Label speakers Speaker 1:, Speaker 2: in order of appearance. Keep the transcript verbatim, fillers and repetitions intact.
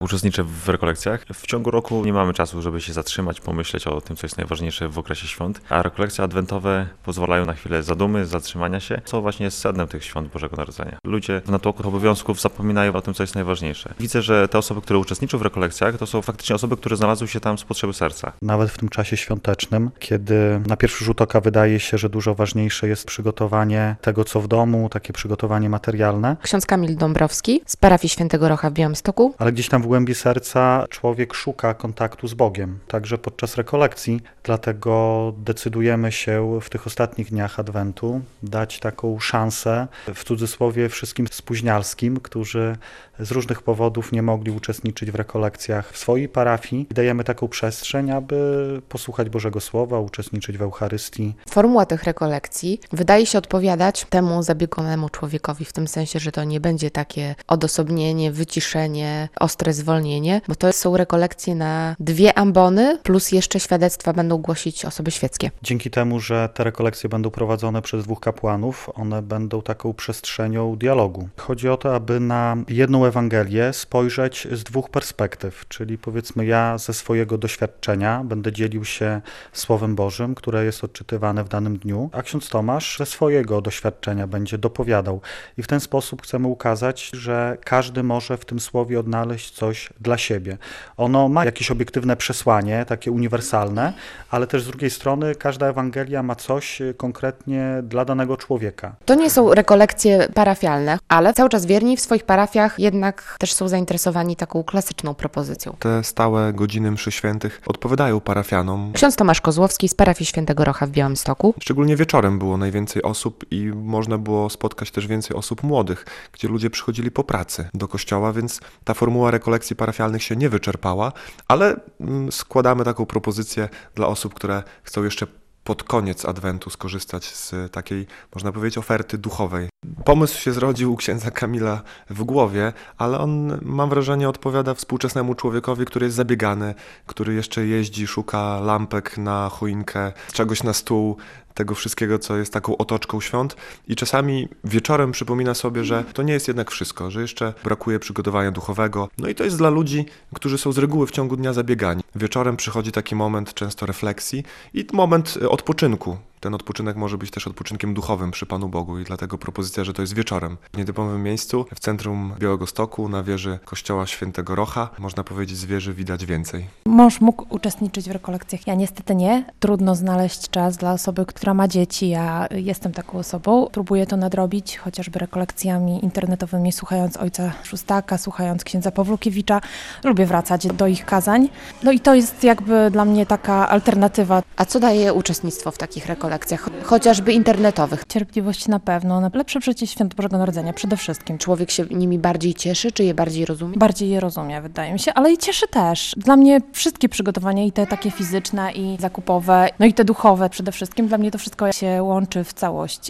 Speaker 1: Uczestniczę w rekolekcjach. W ciągu roku nie mamy czasu, żeby się zatrzymać, pomyśleć o tym, co jest najważniejsze w okresie świąt, a rekolekcje adwentowe pozwalają na chwilę zadumy, zatrzymania się, co właśnie jest sednem tych świąt Bożego Narodzenia. Ludzie w natłoku obowiązków zapominają o tym, co jest najważniejsze. Widzę, że te osoby, które uczestniczą w rekolekcjach, to są faktycznie osoby, które znalazły się tam z potrzeby serca.
Speaker 2: Nawet w tym czasie świątecznym, kiedy na pierwszy rzut oka wydaje się, że dużo ważniejsze jest przygotowanie tego, co w domu, takie przygotowanie materialne.
Speaker 3: Ksiądz Kamil Dąbrowski z parafii Świętego Rocha w Białymstoku.
Speaker 2: Ale gdzieś tam w głębi serca człowiek szuka kontaktu z Bogiem, także podczas rekolekcji. Dlatego decydujemy się w tych ostatnich dniach Adwentu dać taką szansę, w cudzysłowie wszystkim spóźnialskim, którzy z różnych powodów nie mogli uczestniczyć w rekolekcjach w swojej parafii. Dajemy taką przestrzeń, aby posłuchać Bożego Słowa, uczestniczyć w Eucharystii.
Speaker 3: Formuła tych rekolekcji wydaje się odpowiadać temu zabiegonemu człowiekowi, w tym sensie, że to nie będzie takie odosobnienie, wyciszenie, ostre zwolnienie, bo to są rekolekcje na dwie ambony, plus jeszcze świadectwa będą głosić osoby świeckie.
Speaker 2: Dzięki temu, że te rekolekcje będą prowadzone przez dwóch kapłanów, one będą taką przestrzenią dialogu. Chodzi o to, aby na jedną Ewangelię spojrzeć z dwóch perspektyw, czyli powiedzmy ja ze swojego doświadczenia będę dzielił się Słowem Bożym, które jest odczytywane w danym dniu, a ksiądz Tomasz ze swojego doświadczenia będzie dopowiadał. I w ten sposób chcemy ukazać, że każdy może w tym słowie odnaleźć coś dla siebie. Ono ma jakieś obiektywne przesłanie, takie uniwersalne, ale też z drugiej strony każda Ewangelia ma coś konkretnie dla danego człowieka.
Speaker 3: To nie są rekolekcje parafialne, ale cały czas wierni w swoich parafiach jednak też są zainteresowani taką klasyczną propozycją.
Speaker 4: Te stałe godziny mszy świętych odpowiadają parafianom.
Speaker 3: Ksiądz Tomasz Kozłowski z parafii Świętego Rocha w Białymstoku.
Speaker 4: Szczególnie wieczorem było najwięcej osób i można było spotkać też więcej osób młodych, gdzie ludzie przychodzili po pracy do kościoła, więc ta formuła rekolekcji parafialnych się nie wyczerpała, ale składamy taką propozycję dla osób, które chcą jeszcze pod koniec Adwentu skorzystać z takiej, można powiedzieć, oferty duchowej. Pomysł się zrodził u księdza Kamila w głowie, ale on, mam wrażenie, odpowiada współczesnemu człowiekowi, który jest zabiegany, który jeszcze jeździ, szuka lampek na choinkę, czegoś na stół, tego wszystkiego, co jest taką otoczką świąt i czasami wieczorem przypomina sobie, że to nie jest jednak wszystko, że jeszcze brakuje przygotowania duchowego. No i to jest dla ludzi, którzy są z reguły w ciągu dnia zabiegani. Wieczorem przychodzi taki moment często refleksji i moment odpoczynku. Ten odpoczynek może być też odpoczynkiem duchowym przy Panu Bogu i dlatego propozycja, że to jest wieczorem. W nietypowym miejscu, w centrum Białegostoku, na wieży kościoła Świętego Rocha, można powiedzieć, z wieży widać więcej.
Speaker 5: Mąż mógł uczestniczyć w rekolekcjach, ja niestety nie. Trudno znaleźć czas dla osoby, która ma dzieci. Ja jestem taką osobą. Próbuję to nadrobić, chociażby rekolekcjami internetowymi, słuchając ojca Szóstaka, słuchając księdza Pawlukiewicza. Lubię wracać do ich kazań. No i to jest jakby dla mnie taka alternatywa.
Speaker 3: A co daje uczestnictwo w takich rekolekcjach? Chociażby internetowych.
Speaker 5: Cierpliwość na pewno, lepsze przecież świąt Bożego Narodzenia przede wszystkim.
Speaker 3: Człowiek się nimi bardziej cieszy, czy je bardziej rozumie?
Speaker 5: Bardziej je rozumie, wydaje mi się, ale i cieszy też. Dla mnie wszystkie przygotowania, i te takie fizyczne, i zakupowe, no i te duchowe przede wszystkim, dla mnie to wszystko się łączy w całość.